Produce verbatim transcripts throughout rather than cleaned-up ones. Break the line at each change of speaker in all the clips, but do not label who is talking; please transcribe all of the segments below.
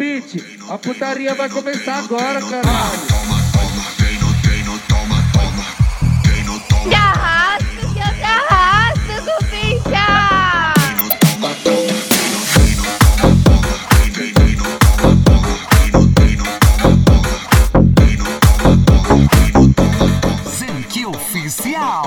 beat, a putaria vai começar agora, caralho.
Te arrasto, que eu te arrasto, Cupincha!
Zenki Oficial.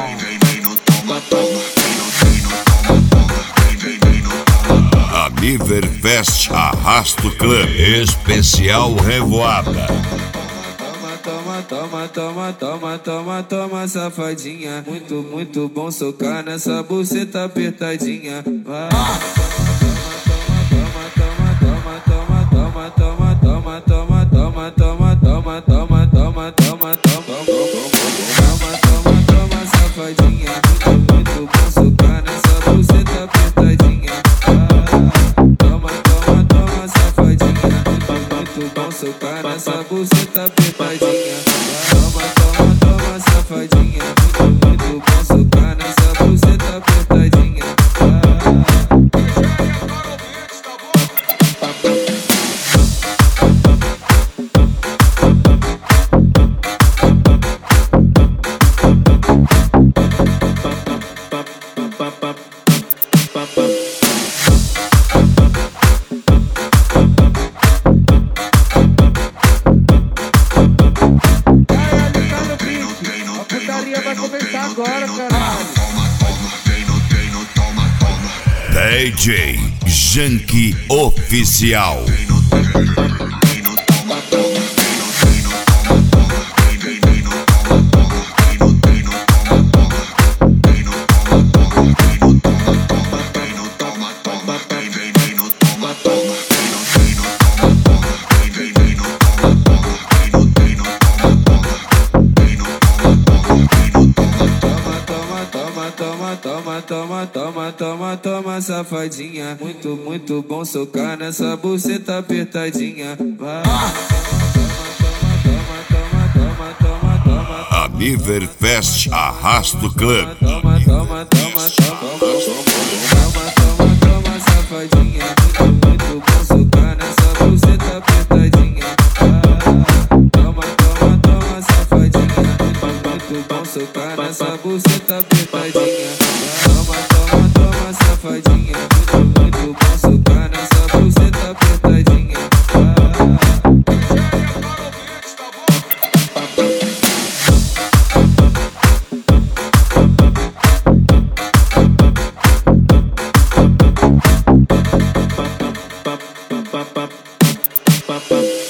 Aniverfest Arrasto Club Especial Revoada.
Toma, toma, toma, toma, toma, toma, safadinha. Muito, muito bom socar nessa buceta apertadinha. Vai. Toma, toma, toma, toma, toma, toma, toma, toma, toma, toma, toma, toma, toma, toma, toma, toma, toma, toma, safadinha. Muito, muito bom socar nessa buceta apertadinha. Toma, toma, toma, safadinha. Muito, muito bom socar nessa buceta apertadinha. Toma, toma, toma, safadinha. Muito, muito bom socar nessa buceta apertadinha.
Vai começar agora, caralho.
D J Zenki Oficial.
Toma, toma, toma, toma, toma, safadinha. Muito, muito bom socar nessa buceta apertadinha. Vai. Toma, toma, toma, toma, toma.
Aniverfest Arrasto Club.
Toma, toma, toma, toma, toma, toma, toma, safadinha. Muito, muito bom socar nessa buceta apertadinha. Toma, toma, toma, safadinha. Muito, muito bom socar nessa buceta apertadinha. Toma, toma, toma, safadinha. Muito, muito bom socar nessa buceta apertadinha. Pa, pa, pa, pa, pa, pa, pa, pa.